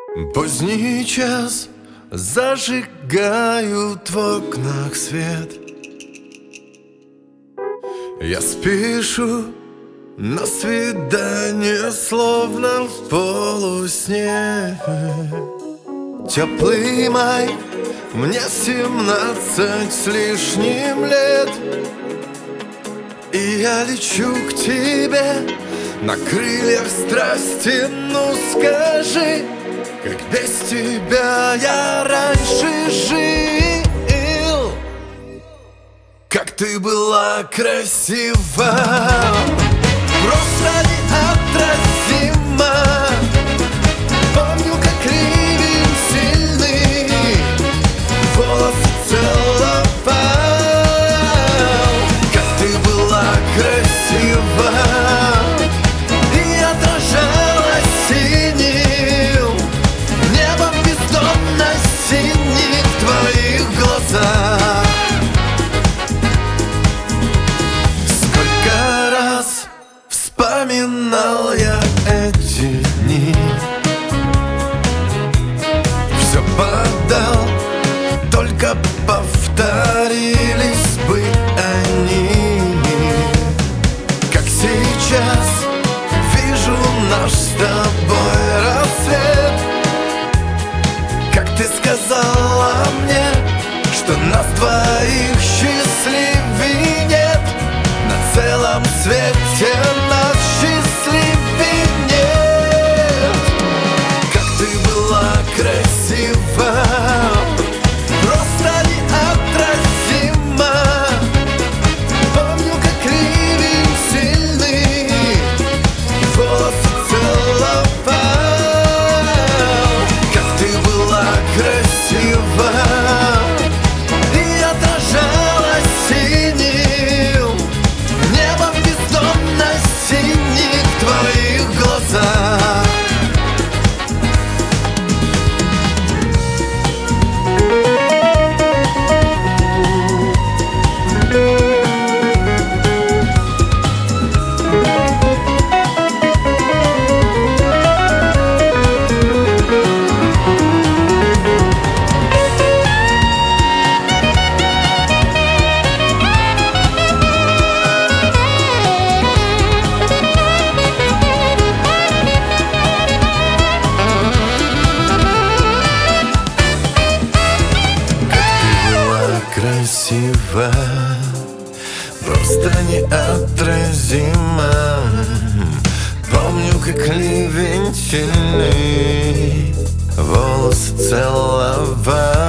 Поздний час, зажигают в окнах свет. Я спешу на свидание, словно в полусне. Теплый май, мне 17 с лишним лет, и я лечу к тебе на крыльях страсти. Ну скажи, как без тебя я раньше жил, как ты была красива, просто неотразима. Помню, как ливень сильный волосы целовал, как ты была красива и отражалась синим небом бездонно-синих в твоих глазах. Сколько раз вспоминал я эти дни, все подал, только повторились бы они. Как сейчас вижу наш с тобой рассвет, как ты сказала мне, что нас двоих счастливей нет на целом свете, нас счастливей нет. Как ты была красива, просто неотразима. Помню, как ливень сильный волосы целовал, как ты была красива и отражалась синим небом бездонно-синих в твоих глазах. Красиво, просто неотразима. Помню, как ливень сильный волосы целовал,